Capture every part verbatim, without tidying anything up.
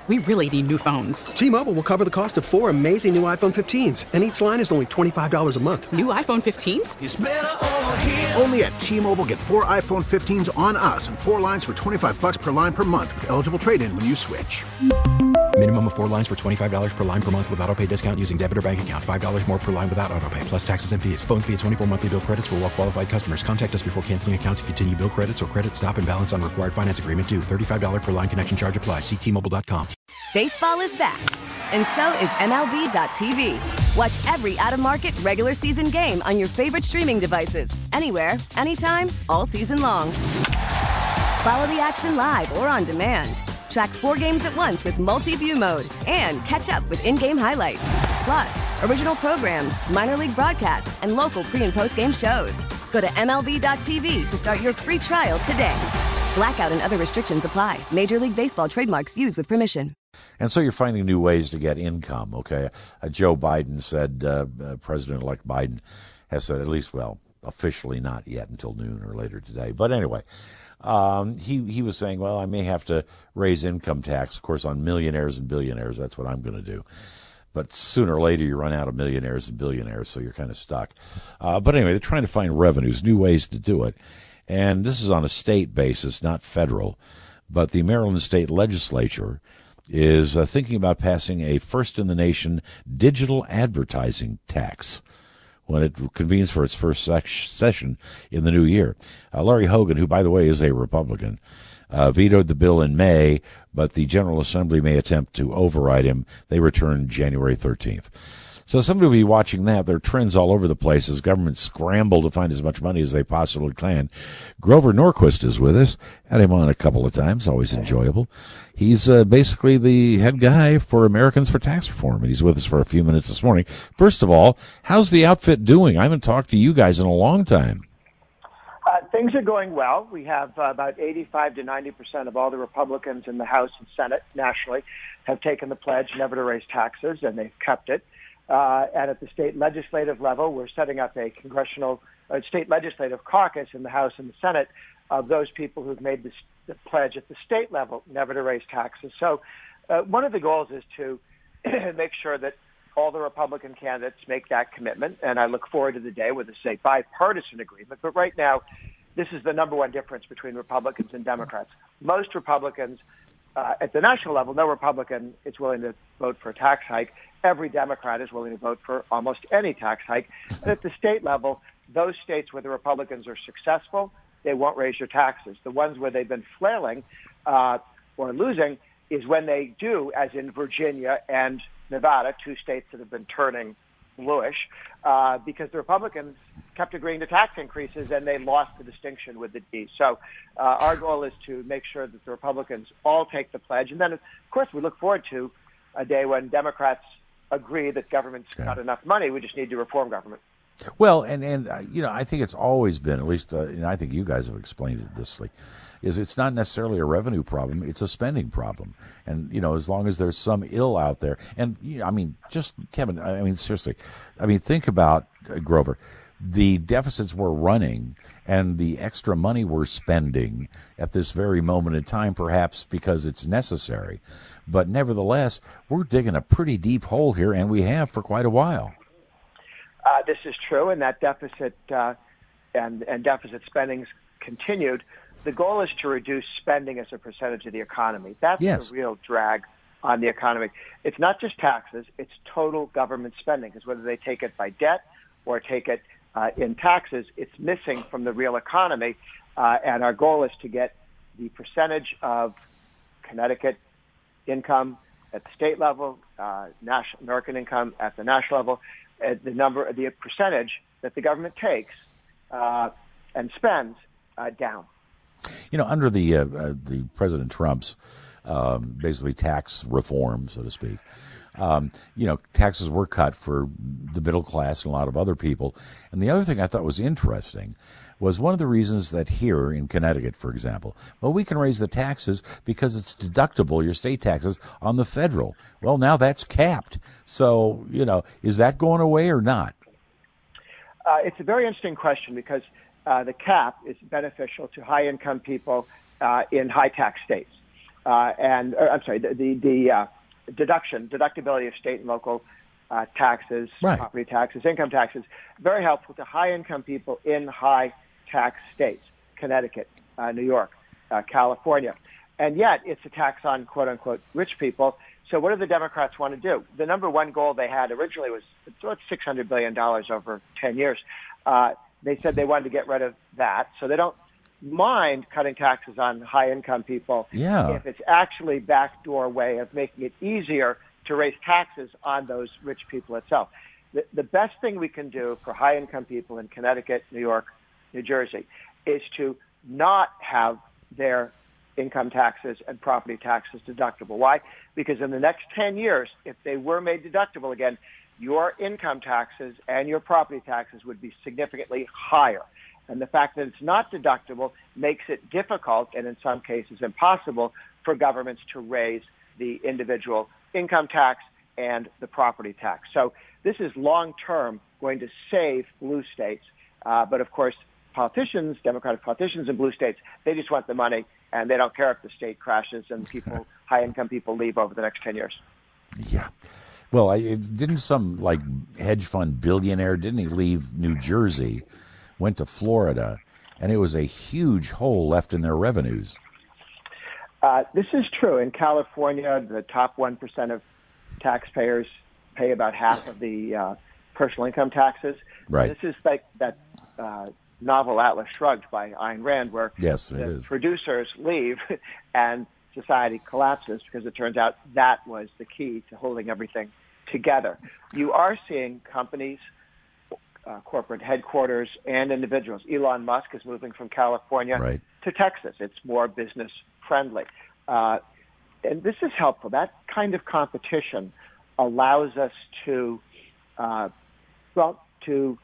We really need new phones. T-Mobile will cover the cost of four amazing new iPhone fifteens, and each line is only twenty-five dollars a month. New iPhone fifteens? It's better over here. Only at T-Mobile, get four iPhone fifteens on us and four lines for twenty-five dollars per line per month with eligible trade-in when you switch. Minimum of four lines for twenty-five dollars per line per month with autopay discount using debit or bank account. five dollars more per line without autopay, plus taxes and fees. Phone fee at twenty-four monthly bill credits for well-qualified customers. Contact us before canceling account to continue bill credits or credit stop and balance on required finance agreement due. thirty-five dollars per line connection charge applies. See T Mobile dot com. Baseball is back, and so is M L B dot T V. Watch every out-of-market regular season game on your favorite streaming devices. Anywhere, anytime, all season long. Follow the action live or on demand. Track four games at once with multi-view mode and catch up with in-game highlights. Plus, original programs, minor league broadcasts, and local pre- and post-game shows. Go to M L B dot T V to start your free trial today. Blackout and other restrictions apply. Major League Baseball trademarks used with permission. And so you're finding new ways to get income, okay? Uh, Joe Biden said, uh, uh, President-elect Biden has said, at least, well, officially not yet until noon or later today. But anyway, um, he, he was saying, well, I may have to raise income tax, of course, on millionaires and billionaires. That's what I'm going to do. But sooner or later, you run out of millionaires and billionaires, so you're kind of stuck. Uh, but anyway, they're trying to find revenues, new ways to do it. And this is on a state basis, not federal. But the Maryland State Legislature is uh, thinking about passing a first-in-the-nation digital advertising tax when it convenes for its first sec- session in the new year. Uh, Larry Hogan, who, by the way, is a Republican, uh, vetoed the bill in May, but the General Assembly may attempt to override him. They return January thirteenth. So somebody will be watching that. There are trends all over the place as governments scramble to find as much money as they possibly can. Grover Norquist is with us. Had him on a couple of times. Always enjoyable. He's uh, basically the head guy for Americans for Tax Reform, and he's with us for a few minutes this morning. First of all, how's the outfit doing? I haven't talked to you guys in a long time. Uh, things are going well. We have uh, about eighty-five to ninety percent of all the Republicans in the House and Senate nationally have taken the pledge never to raise taxes, and they've kept it. Uh, and at the state legislative level, we're setting up a congressional, uh, state legislative caucus in the House and the Senate of those people who've made this, the pledge at the state level never to raise taxes. So uh, one of the goals is to make sure that all the Republican candidates make that commitment. And I look forward to the day where there's a bipartisan agreement. But right now, this is the number one difference between Republicans and Democrats. Most Republicans Uh, at the national level, no Republican is willing to vote for a tax hike. Every Democrat is willing to vote for almost any tax hike. And at the state level, those states where the Republicans are successful, they won't raise your taxes. The ones where they've been flailing uh, or losing is when they do, as in Virginia and Nevada, two states that have been turning bluish, uh, because the Republicans kept agreeing to tax increases and they lost the distinction with the D. So uh, our goal is to make sure that the Republicans all take the pledge. And then, of course, we look forward to a day when Democrats agree that government's yeah. got enough money. We just need to reform government. Well, and, and uh, you know, I think it's always been, at least, uh, and I think you guys have explained it this way, is it's not necessarily a revenue problem, it's a spending problem. And, you know, as long as there's some ill out there, and, you know, I mean, just, Kevin, I mean, seriously, I mean, think about, uh, Grover, the deficits we're running and the extra money we're spending at this very moment in time, perhaps because it's necessary. But nevertheless, we're digging a pretty deep hole here, and we have for quite a while. Uh, this is true, and that deficit uh, and, and deficit spending's continued. The goal is to reduce spending as a percentage of the economy. That's yes. the real drag on the economy. It's not just taxes, it's total government spending, because whether they take it by debt or take it uh, in taxes, it's missing from the real economy. Uh, and our goal is to get the percentage of Connecticut income at the state level, uh, national, American income at the national level, uh, the number, the percentage that the government takes uh, and spends uh, down. You know, under the uh, uh, the President Trump's um, basically tax reform, so to speak, um, you know, taxes were cut for the middle class and a lot of other people. And the other thing I thought was interesting was one of the reasons that here in Connecticut, for example, well, we can raise the taxes because it's deductible, your state taxes, on the federal. Well, now that's capped. So, you know, is that going away or not? Uh, it's a very interesting question because uh, the cap is beneficial to high-income people uh, in high-tax states. uh, and or, I'm sorry, the the, the uh, deduction, deductibility of state and local uh, taxes, right. property taxes, income taxes, very helpful to high-income people in high-tax states, Connecticut, uh, New York, uh, California. And yet it's a tax on quote-unquote rich people. So what do the Democrats want to do? The number one goal they had originally was about six hundred billion dollars over ten years. Uh, they said they wanted to get rid of that. So they don't mind cutting taxes on high-income people yeah. if it's actually a backdoor way of making it easier to raise taxes on those rich people itself. The, the best thing we can do for high-income people in Connecticut, New York, New Jersey is to not have their income taxes and property taxes deductible. Why? Because in the next ten years, if they were made deductible again, your income taxes and your property taxes would be significantly higher. And the fact that it's not deductible makes it difficult and in some cases impossible for governments to raise the individual income tax and the property tax. So this is long-term going to save blue states. Uh, but of course, politicians, Democratic politicians in blue states, they just want the money and they don't care if the state crashes and people, high-income people leave over the next ten years. Yeah. Well, I, didn't some, like, hedge fund billionaire, didn't he leave New Jersey, went to Florida, and it was a huge hole left in their revenues? Uh, this is true. In California, the top one percent of taxpayers pay about half of the uh, personal income taxes. Right. This is like that uh, novel Atlas Shrugged by Ayn Rand, where yes, it the is. producers leave and society collapses because it turns out that was the key to holding everything together. You are seeing companies, uh, corporate headquarters, and individuals. Elon Musk is moving from California right. to Texas. It's more business friendly. Uh, and this is helpful. That kind of competition allows us to, uh, well, to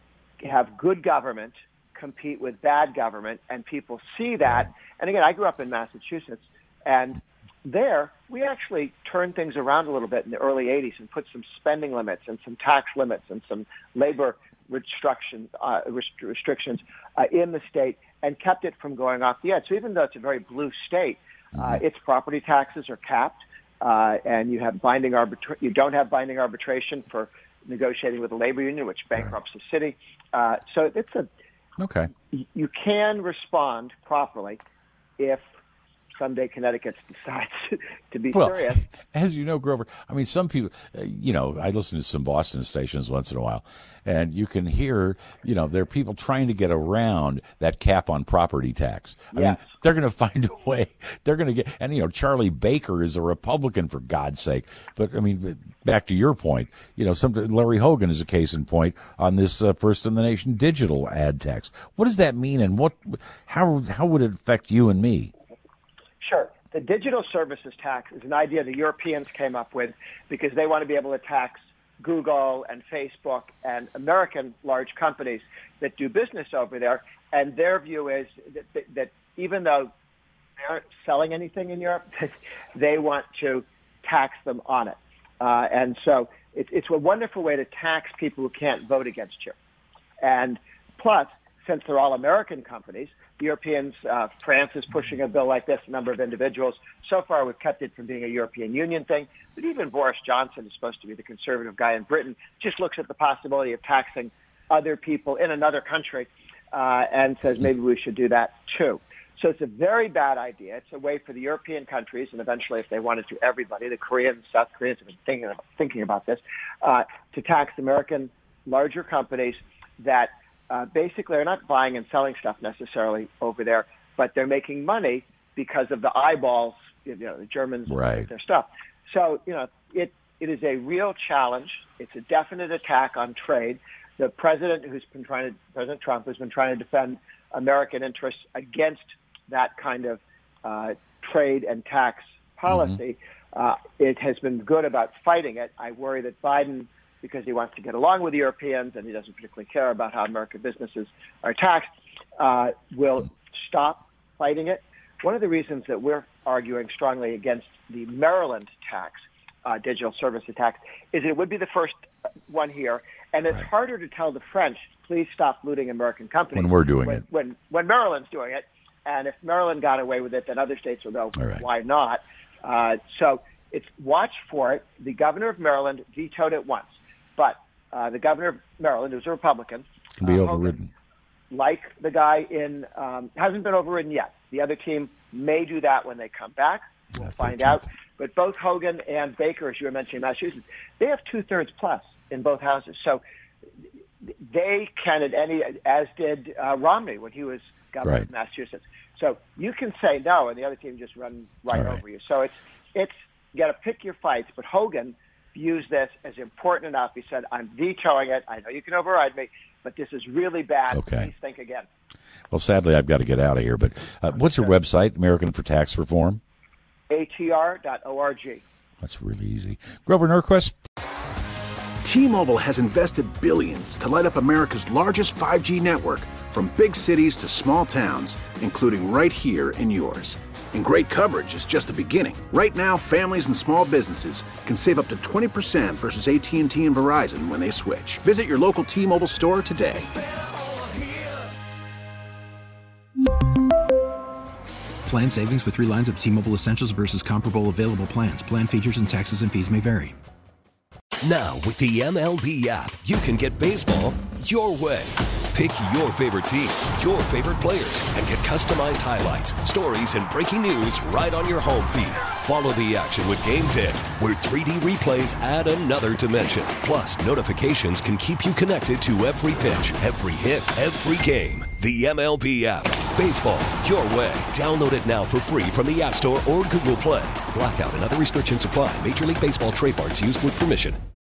have good government compete with bad government, and people see that. And again, I grew up in Massachusetts, and there we actually turned things around a little bit in the early eighties and put some spending limits and some tax limits and some labor restrictions, uh, rest- restrictions uh, in the state and kept it from going off the edge. So even though it's a very blue state, uh, its property taxes are capped, uh, and you have binding arbitra- you don't have binding arbitration for negotiating with a labor union, which bankrupts the city. Uh, so it's a okay. You can respond properly if someday Connecticut decides to be well, serious. As you know, Grover, I mean, some people, uh, you know, I listen to some Boston stations once in a while, and you can hear, you know, there are people trying to get around that cap on property tax. I yes. mean, they're going to find a way. They're going to get, and, you know, Charlie Baker is a Republican, for God's sake. But, I mean, back to your point, you know, some, Larry Hogan is a case in point on this uh, First in the Nation digital ad tax. What does that mean, and what, how, how would it affect you and me? Sure. The digital services tax is an idea the Europeans came up with because they want to be able to tax Google and Facebook and American large companies that do business over there. And their view is that, that, that even though they aren't selling anything in Europe, they want to tax them on it. Uh, and so it, it's a wonderful way to tax people who can't vote against you. And plus, since they're all American companies, the Europeans, uh, France is pushing a bill like this, a number of individuals. So far, we've kept it from being a European Union thing. But even Boris Johnson is supposed to be the conservative guy in Britain, just looks at the possibility of taxing other people in another country uh, and says maybe we should do that too. So it's a very bad idea. It's a way for the European countries, and eventually if they wanted to, everybody, the Koreans, South Koreans have been thinking about, thinking about this, uh, to tax American larger companies that Uh, basically, they're not buying and selling stuff necessarily over there, but they're making money because of the eyeballs. You know, the Germans right. their stuff. So, you know, it it is a real challenge. It's a definite attack on trade. The president, who's been trying to, President Trump, has been trying to defend American interests against that kind of uh, trade and tax policy. Mm-hmm. Uh, it has been good about fighting it. I worry that Biden, because he wants to get along with the Europeans and he doesn't particularly care about how American businesses are taxed, uh, will stop fighting it. One of the reasons that we're arguing strongly against the Maryland tax, uh, digital services tax, is it would be the first one here, and it's right. harder to tell the French, please stop looting American companies. When we're doing when, it. When, when Maryland's doing it, And if Maryland got away with it, then other states will go, right. why not? Uh, so it's watch for it. The governor of Maryland vetoed it once. But uh, the governor of Maryland, who's a Republican, can be uh, overridden. Hogan, like the guy in, um, hasn't been overridden yet. The other team may do that when they come back. We'll find out. But both Hogan and Baker, as you were mentioning, Massachusetts, they have two-thirds plus in both houses. So they can at any, as did uh, Romney when he was governor right. of Massachusetts. So you can say no, and the other team just run right, right. over you. So it's, it's you got to pick your fights. But Hogan views this as important enough. He said, I'm vetoing it. I know you can override me, but this is really bad. Okay. Please think again. Well, sadly, I've got to get out of here. But uh, what's your website, American for Tax Reform? A T R dot org. That's really easy. Grover Norquist. T-Mobile has invested billions to light up America's largest five G network, from big cities to small towns, including right here in yours. And great coverage is just the beginning. Right now, families and small businesses can save up to twenty percent versus A T and T and Verizon when they switch. Visit your local T-Mobile store today. Plan savings with three lines of T-Mobile Essentials versus comparable available plans. Plan features and taxes and fees may vary. Now, with the M L B app, you can get baseball your way. Pick your favorite team, your favorite players, and get customized highlights, stories, and breaking news right on your home feed. Follow the action with Game Tip, where three D replays add another dimension. Plus, notifications can keep you connected to every pitch, every hit, every game. The M L B app. Baseball your way. Download it now for free from the App Store or Google Play. Blackout and other restrictions apply. Major League Baseball trademarks used with permission.